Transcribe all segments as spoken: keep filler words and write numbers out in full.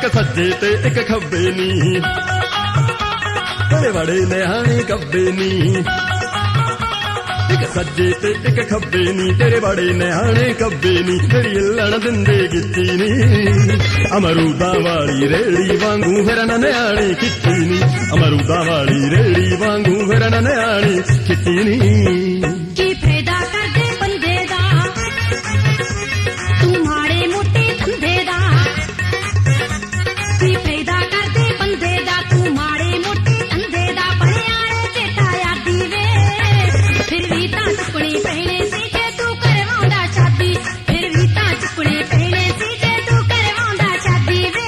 ਇੱਕ ਸੱਜੇ ਤੇ ਇੱਕ ਖੱਬੇ ਨੀ, ਤੇਰੇ ਬੜੇ ਨਿਆਣੇ ਕੱਬੇ ਨੀ। ਇੱਕ ਸੱਜੇ ਤੇ ਇੱਕ ਖੱਬੇ ਨੀ, ਤੇਰੇ ਬੜੇ ਨਿਆਣੇ ਕੱਬੇ ਨੀ। ਤੇਰੀ ਹਿੱਲਣ ਦਿੰਦੇ ਗਿੱਤੀ ਨੀ, ਅਮਰੂਦਾਂ ਵਾਲੀ ਰੇੜੀ ਵਾਂਗੂ ਫਿਰਨ ਨਿਆਣੀ ਖਿੱਚੀ ਨੀ। ਅਮਰੂਦਾਂ ਵਾਲੀ ਰੇੜੀ ਵਾਂਗੂ ਫਿਰਨ ਨਿਆਣੀ ਖਿੱਚੀ ਨੀ। ਕੀ ਫਾਇਦਾ ਕਰਦੇ ਬੰਦੇ ਦਾ ਤੂੰ ਮਾੜੇ ਮੋਟੇ ਧੰਦੇ ਦਾ, ਕੀ ਫਾਇਦਾ ਕਰਦੇ ਬੰਦੇ ਦਾ ਤੂੰ ਮਾੜੇ ਮੋਟੇ ਧੰਦੇ ਦਾ। ਬਣਿਆ ਰੇ ਚੇਤਾ ਯਾਦੀ ਵੇ, ਫਿਰ ਵੀ ਤਾਂ ਚੁੱਕਣੇ ਪੈਣੇ ਸੀ ਜੇ ਤੂੰ ਕਰਵਾਉਂਦਾ ਸ਼ਾਦੀ। ਫਿਰ ਵੀ ਤਾਂ ਚੁੱਕਣੇ ਪੈਣੇ ਸੀ ਜੇ ਤੂੰ ਕਰਵਾਉਂਦਾ ਸ਼ਾਦੀ ਵੇ।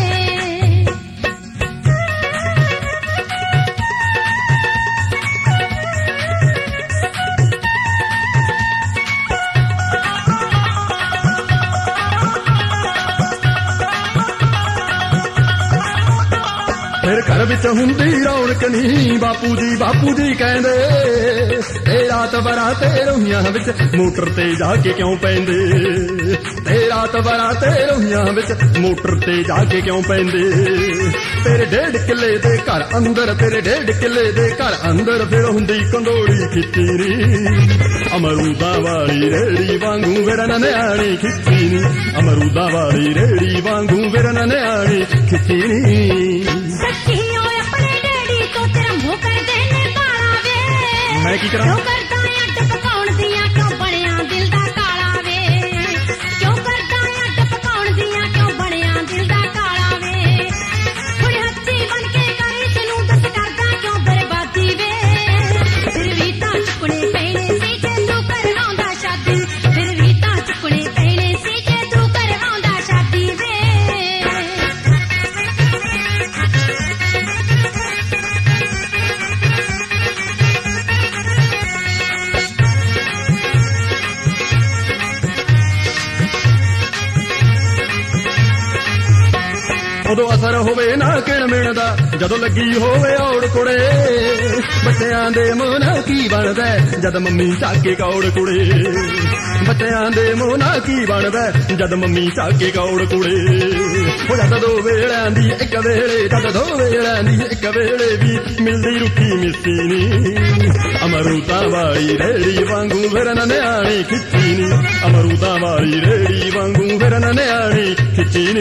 ਫਿਰ ਘਰ ਵਿੱਚ ਹੁੰਦੀ ਰੌਣਕ ਨੀ, ਬਾਪੂ ਜੀ ਬਾਪੂ ਜੀ ਕਹਿੰਦੇ। ਤੇ ਰਾਤ ਬਰਾਤੇ ਰੋਹੀਆਂ ਵਿੱਚ ਮੋਟਰ ਤੇ ਜਾ ਕੇ ਕਿਉਂ ਪੈਂਦੇ। ਤੇ ਰਾਤ ਬਰਾਤੇ ਰੋਹੀਆਂ ਵਿੱਚ ਮੋਟਰ ਤੇ ਜਾ ਕੇ ਕਿਉਂ ਪੈਂਦੇ। ਤੇਰੇ ਡੇਢ ਕਿੱਲੇ ਦੇ ਘਰ ਅੰਦਰ, ਤੇਰੇ ਡੇਢ ਕਿੱਲੇ ਦੇ ਘਰ ਅੰਦਰ ਫਿਰ ਹੁੰਦੀ ਕੰਦੋੜੀ ਖਿੱਚੀ ਨੀ। ਅਮਰੂਦਾਂ ਵਾਲੀ ਰੇੜੀ ਵਾਂਗੂ ਫਿਰਨ ਨਿਆਣੀ ਖਿੱਚੀ ਨੀ। ਅਮਰੂਦਾਂ ਵਾਲੀ ਰੇੜੀ ਵਾਂਗੂ ਫਿਰਨ ਨਿਆਣੀ ਖਿੱਚੀ ਨੀ। ਸੱਚੀ ਓਏ ਆਪਣੇ ਡੈਡੀ ਤੋਂ ਤੇਰਾ ਮੂੰਹ ਕਰਦੇ ਨੇ ਕਾਲਾ ਵੇ। ਮੈਂ ਕੀ ਕਰਾਂ? ਕਿਉਂ ਕਰਦਾ ਅੱਡ ਪਕਾਉਣ ਦੀਆਂ, ਕਿਉਂ ਬਣਿਆ ਦਿਲ ਦਾ ਕਾਲਾ ਵੇ। ਕਿਉਂ ਕਰਦਾ ਅੱਡ ਪਕਾਉਣ ਦੀਆਂ, ਕਿਉਂ ਬਣਿਆ ਦਿਲ ਦਾ ਕਾਲਾ ਵੇ। ਹੁਣ ਹੱਥੀ ਬਣ ਕੇ ਕਰ ਇਸ ਨੂੰ ਦੱਸ ਕਰਦਾ ਕਿਉਂ ਬਰਬਾਦੀ ਵੇ। ਫਿਰ ਵੀ ਤਾਂ ਚੁੱਕਣੇ ਪੈਣੇ ਸੀ ਜੇ ਤੂੰ ਕਰਵਾਉਂਦਾ ਸ਼ਾਦੀ। ਫਿਰ ਵੀ ਤਾਂ ਚੁੱਕਣੇ ਪੈਣੇ ਸੀ ਜੇ ਤੂੰ ਕਰਵਾਉਂਦਾ ਸ਼ਾਦੀ ਵੇ। ਉਦੋਂ ਅਸਰ ਹੋਵੇ ਨਾ ਕਿਣ ਮਿਣ ਦਾ, ਜਦੋਂ ਲੱਗੀ ਹੋਵੇ ਔੜ ਕੁੜੇ। ਬੱਚਿਆਂ ਦੇ ਮੂੰਹ ਨਾਲ ਕੀ ਬਣਦਾ ਜਦ ਮੰਮੀ ਝਾਕੇ ਕੌੜ ਕੁੜੇ। ਬੱਚਿਆਂ ਦੇ ਮੂੰਹ ਨਾਲ ਕੀ ਬਣਦਾ ਜਦ ਮੰਮੀ ਝਾਕੇ ਕੌੜ ਕੁੜੇ। ਉਹ ਜਦ ਦੋ ਵੇਲਿਆਂ ਦੀ ਇੱਕ ਵੇਲੇ, ਜਦ ਦੋ ਵੇਲਿਆਂ ਦੀ ਇੱਕ ਵੇਲੇ ਵੀ ਮਿਲਦੀ ਰੁੱਖੀ ਮਿੱਸੀ ਨੀ। ਅਮਰੂਦਾਂ ਵਾਲੀ ਰੇੜੀ ਵਾਂਗੂ ਫਿਰਨ ਨਿਆਣੀ ਖਿੱਚੀ ਨੀ। ਅਮਰੂਦਾਂ ਵਾਲੀ ਰੇੜੀ ਵਾਂਗੂ ਫਿਰਨ ਨਿਆਣੀ ਖਿੱਚੀ ਨੀ।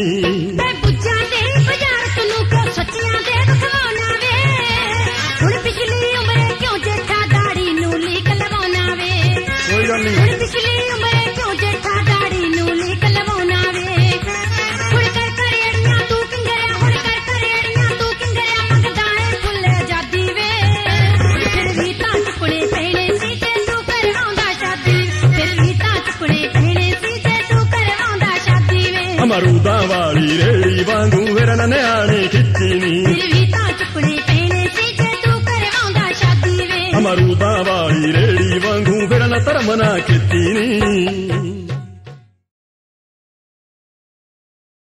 ਸੱਚੀਆਂ ਦੇ ਦਿਖਾਉਣਾ ਵੇ, ਹੁਣ ਪਿਛਲੀ ਉਮਰੇ ਕਿਉਂ ਜੇਠਾ ਦਾੜੀ ਨੂੰ ਲੀਕ ਲਵਾਉਣਾ ਵੇ। ਕੋਈ ਗੱਲ ਨਹੀਂ। ਹੁਣ ਪਿਛਲੀ ਉਮਰੇ ਕਿਉਂ ਜੇਠਾ ਦਾੜੀ ਨੂੰ ਲੀਕ ਲਵਾਉਣਾ ਵੇ। ਹੁਣ ਕਰ ਕਰ ਏੜੀਆਂ ਤੂੰ ਕਿੰਗਰਿਆ, ਹੁਣ ਕਰ ਕਰ ਏੜੀਆਂ ਤੂੰ ਕਿੰਗਰਿਆ। ਮੰਗਦਾ ਏ ਫੁੱਲੇ ਜਾਦੀ ਵੇ। ਫਿਰ ਵੀ ਤਾਂ ਚੁੱਕਣੇ ਪੈਣੇ ਸੀ ਜੇ ਤੂੰ ਕਰਵਾਉਂਦਾ ਸ਼ਾਦੀ। ਫਿਰ ਵੀ ਤਾਂ ਚੁੱਕਣੇ ਪੈਣੇ ਸੀ ਜੇ ਤੂੰ ਕਰਵਾਉਂਦਾ ਸ਼ਾਦੀ ਵੇ। ਅਮਰੂਦਾਂ ਵਾਲੀ ਰੇੜੀ ਵਾਂਗੂ ਫਿਰਨ ਨਿਆਣੀ ਖਿੱਚੀ ਨੀ। ਫਿਰ ਵੀ ਤਾਂ ਚੁੱਕਣੇ ਪੈਣੇ ਸੀ ਜੇ ਤੂੰ ਕਰਵਾਉਂਦਾ ਸ਼ਾਦੀ ਵੇ। ਅਮਰੂਦਾਂ ਵਾਲੀ ਰੇੜੀ ਵਾਂਗੂ ਫਿਰਨ ਧਰਮ ਨਾ ਖਿੱਚੀ ਨੀ।